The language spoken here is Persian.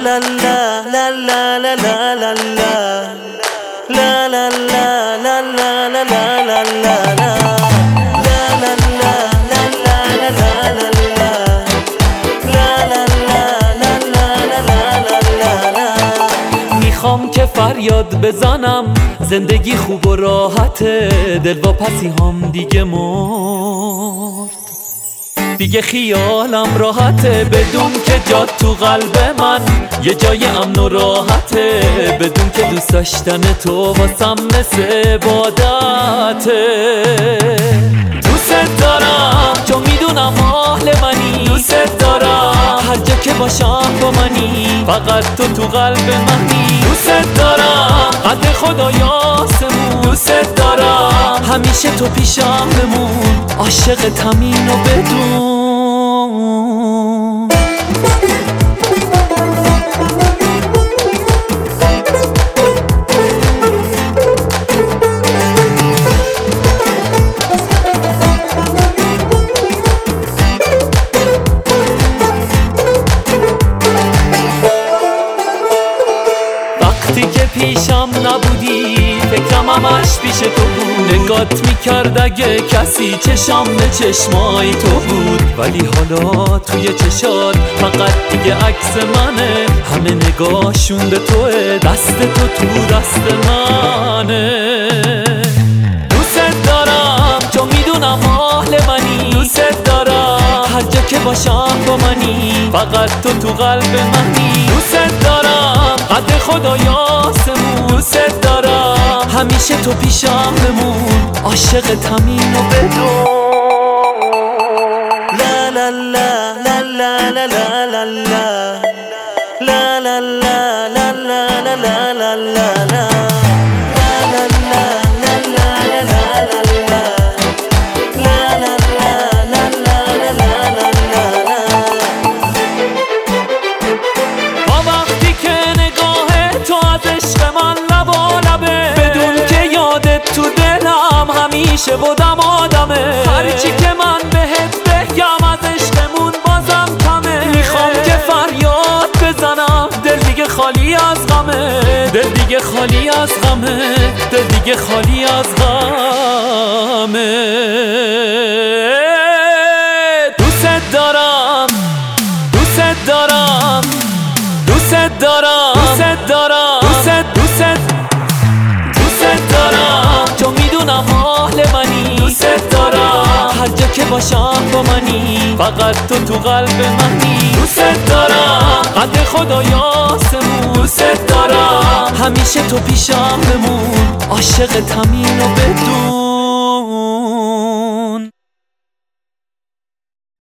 میخوام که فریاد بزنم زندگی خوب و راحته، دلواپسی هم دیگه مرد، دیگه خیالم راحته، بدون که جات تو قلب من یه جای امن و راحته، بدون که دوست داشتن تو واسم مثل عبادته. دوست دارم چون میدونم اهل منی، دوست دارم هر جا که باشم با منی، فقط تو قلب منی. دوست دارم قد خدا یاسمون، دوست دارم همیشه تو پیشم بمون، عاشق تمین و بدون. وقتی که پیشم نبودی فکرم همش پیش تو بود، نگات میکرد اگه کسی چشم به چشمای تو بود، ولی حالا توی چشات فقط دیگه عکس منه، همه نگاهشون به توه، دست تو دست منه. دوست دارم چون میدونم اهل منی، دوست دارم هر جا که باشم با منی، فقط تو قلب منی. دوست دارم قد خدا یاسمون، دوست دارم همیشه تو پیشم بمون، عاشق تمین و بدون. لا لا لا لا لا لا لا لا لا لا لا لا لا لا لا لا. همیشه بودم آدمه، هرچی که من بهت بگم از عشقمون بازم کمه. میخوام که فریاد بزنم، دل دیگه خالی از غمه، دل دیگه خالی از غمه، دل دیگه خالی از غمه. دوست دارم دوست دارم دوست دارم دوست دارم دوست دارم چون میدونم اهل منی، دوست دارم هر جا که باشم با منی، فقط تو قلب منی. دوست دارم قد خدا یاسمون، دوست دارم همیشه تو پیشم بمون، عاشق تمین و بدون.